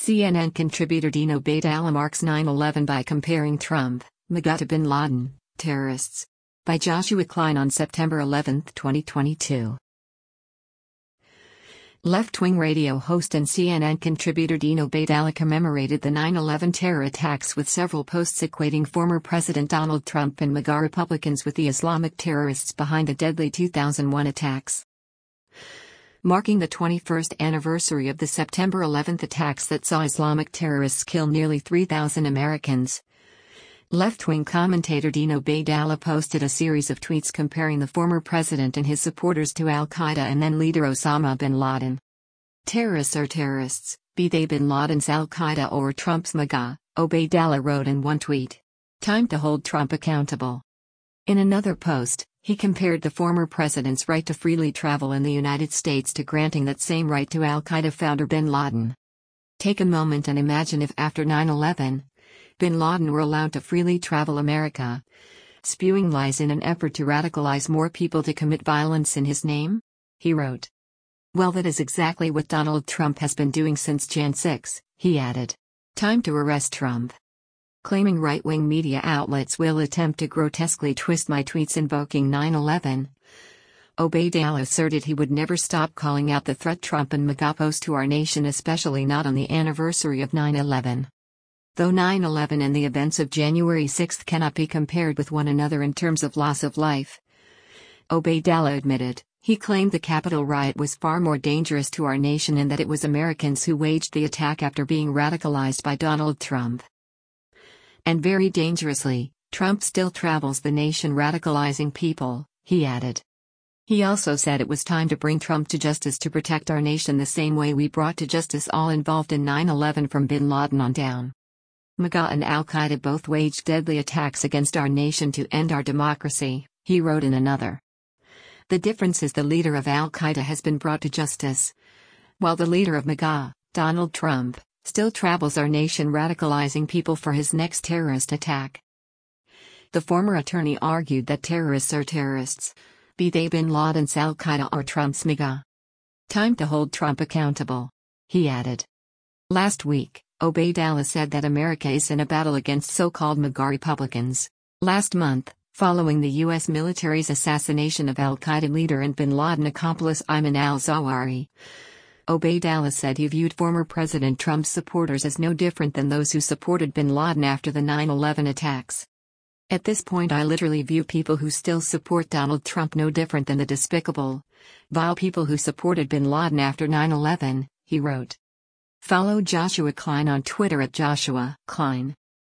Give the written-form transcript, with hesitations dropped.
CNN contributor Dino Baydallah marks 9/11 by comparing Trump, MAGA to bin Laden, terrorists. By Joshua Klein on September 11, 2022. Left-wing radio host and CNN contributor Dino Baydallah commemorated the 9/11 terror attacks with several posts equating former President Donald Trump and MAGA Republicans with the Islamic terrorists behind the deadly 2001 attacks. Marking the 21st anniversary of the September 11 attacks that saw Islamic terrorists kill nearly 3,000 Americans, left-wing commentator Dino Baydallah posted a series of tweets comparing the former president and his supporters to al-Qaeda and then leader Osama bin Laden. Terrorists are terrorists, be they bin Laden's al-Qaeda or Trump's MAGA, Baydallah wrote in one tweet. Time to hold Trump accountable. In another post, he compared the former president's right to freely travel in the United States to granting that same right to al-Qaeda founder bin Laden. Take a moment and imagine if after 9/11, bin Laden were allowed to freely travel America, spewing lies in an effort to radicalize more people to commit violence in his name? He wrote. Well, that is exactly what Donald Trump has been doing since Jan 6, he added. Time to arrest Trump. Claiming right-wing media outlets will attempt to grotesquely twist my tweets invoking 9/11, Baydallah asserted he would never stop calling out the threat Trump and MAGA pose to our nation, especially not on the anniversary of 9/11. Though 9/11 and the events of January 6 cannot be compared with one another in terms of loss of life, Baydallah admitted, he claimed the Capitol riot was far more dangerous to our nation and that it was Americans who waged the attack after being radicalized by Donald Trump. And very dangerously, Trump still travels the nation radicalizing people, he added. He also said it was time to bring Trump to justice to protect our nation the same way we brought to justice all involved in 9/11 from bin Laden on down. MAGA and al-Qaeda both waged deadly attacks against our nation to end our democracy, he wrote in another. The difference is the leader of al-Qaeda has been brought to justice, while the leader of MAGA, Donald Trump, still travels our nation radicalizing people for his next terrorist attack. The former attorney argued that terrorists are terrorists, be they bin Laden's al-Qaeda or Trump's MAGA. Time to hold Trump accountable, he added. Last week, Baydallah said that America is in a battle against so-called MAGA Republicans. Last month, following the U.S. military's assassination of al-Qaeda leader and bin Laden accomplice Ayman al-Zawahiri, Baydallah said he viewed former President Trump's supporters as no different than those who supported bin Laden after the 9/11 attacks. At this point, I literally view people who still support Donald Trump no different than the despicable, vile people who supported bin Laden after 9/11, he wrote. Follow Joshua Klein on Twitter at Joshua Klein.